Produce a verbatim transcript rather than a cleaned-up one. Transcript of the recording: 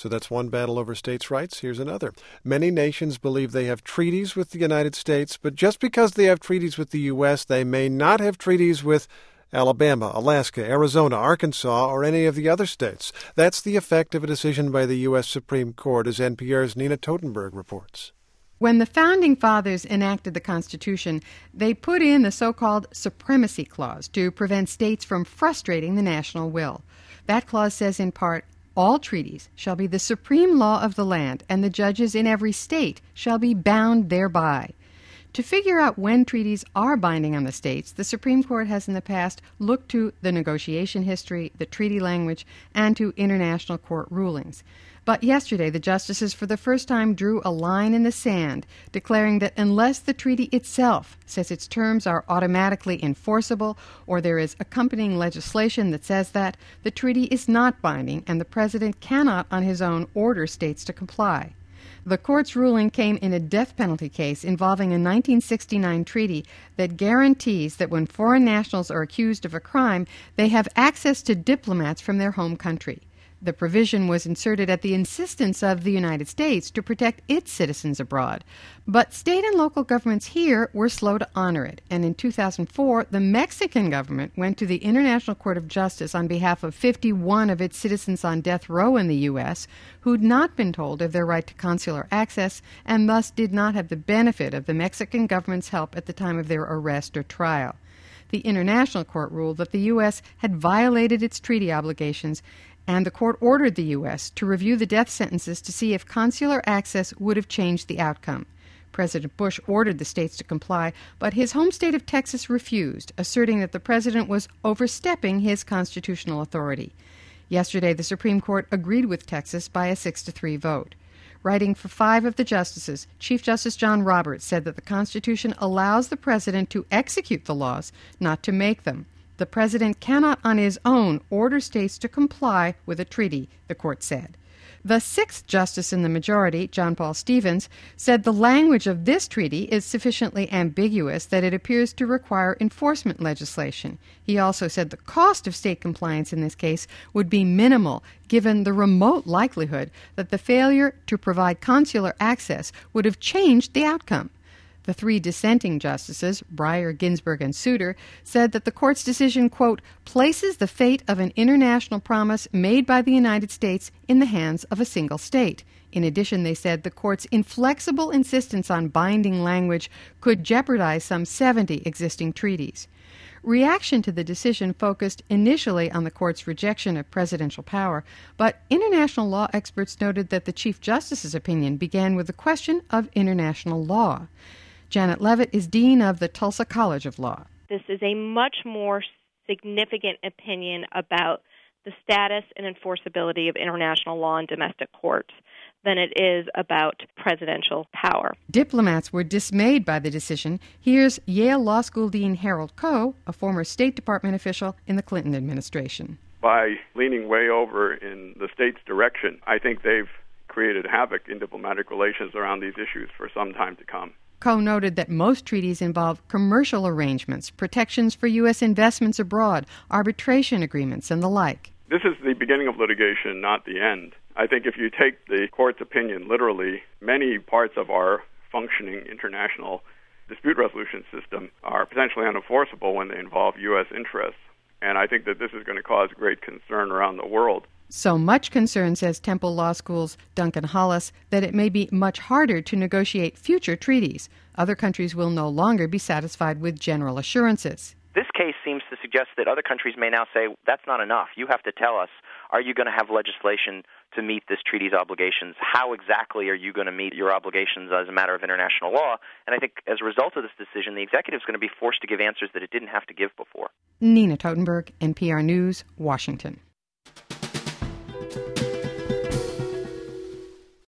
So that's one battle over states' rights. Here's another. Many nations believe they have treaties with the United States, but just because they have treaties with the U S, they may not have treaties with Alabama, Alaska, Arizona, Arkansas, or any of the other states. That's the effect of a decision by the U S Supreme Court, as N P R's Nina Totenberg reports. When the Founding Fathers enacted the Constitution, they put in the so-called Supremacy Clause to prevent states from frustrating the national will. That clause says in part, all treaties shall be the supreme law of the land, and the judges in every state shall be bound thereby. To figure out when treaties are binding on the states, the Supreme Court has in the past looked to the negotiation history, the treaty language, and to international court rulings. But yesterday, the justices for the first time drew a line in the sand, declaring that unless the treaty itself says its terms are automatically enforceable or there is accompanying legislation that says that, the treaty is not binding and the president cannot on his own order states to comply. The court's ruling came in a death penalty case involving a nineteen sixty-nine treaty that guarantees that when foreign nationals are accused of a crime, they have access to diplomats from their home country. The provision was inserted at the insistence of the United States to protect its citizens abroad. But state and local governments here were slow to honor it, and in two thousand four, the Mexican government went to the International Court of Justice on behalf of fifty-one of its citizens on death row in the U S who'd not been told of their right to consular access and thus did not have the benefit of the Mexican government's help at the time of their arrest or trial. The International Court ruled that the U S had violated its treaty obligations, and the court ordered the U S to review the death sentences to see if consular access would have changed the outcome. President Bush ordered the states to comply, but his home state of Texas refused, asserting that the president was overstepping his constitutional authority. Yesterday, the Supreme Court agreed with Texas by a six to three vote. Writing for five of the justices, Chief Justice John Roberts said that the Constitution allows the president to execute the laws, not to make them. The president cannot on his own order states to comply with a treaty, the court said. The sixth justice in the majority, John Paul Stevens, said the language of this treaty is sufficiently ambiguous that it appears to require enforcement legislation. He also said the cost of state compliance in this case would be minimal, given the remote likelihood that the failure to provide consular access would have changed the outcome. The three dissenting justices, Breyer, Ginsburg, and Souter, said that the court's decision, quote, places the fate of an international promise made by the United States in the hands of a single state. In addition, they said the court's inflexible insistence on binding language could jeopardize some seventy existing treaties. Reaction to the decision focused initially on the court's rejection of presidential power, but international law experts noted that the Chief Justice's opinion began with the question of international law. Janet Levitt is dean of the Tulsa College of Law. This is a much more significant opinion about the status and enforceability of international law in domestic courts than it is about presidential power. Diplomats were dismayed by the decision. Here's Yale Law School Dean Harold Koh, a former State Department official in the Clinton administration. By leaning way over in the state's direction, I think they've created havoc in diplomatic relations around these issues for some time to come. Koh noted that most treaties involve commercial arrangements, protections for U S investments abroad, arbitration agreements, and the like. This is the beginning of litigation, not the end. I think if you take the court's opinion literally, many parts of our functioning international dispute resolution system are potentially unenforceable when they involve U S interests. And I think that this is going to cause great concern around the world. So much concern, says Temple Law School's Duncan Hollis, that it may be much harder to negotiate future treaties. Other countries will no longer be satisfied with general assurances. This case seems to suggest that other countries may now say, that's not enough. You have to tell us, are you going to have legislation to meet this treaty's obligations? How exactly are you going to meet your obligations as a matter of international law? And I think as a result of this decision, the executive is going to be forced to give answers that it didn't have to give before. Nina Totenberg, N P R News, Washington.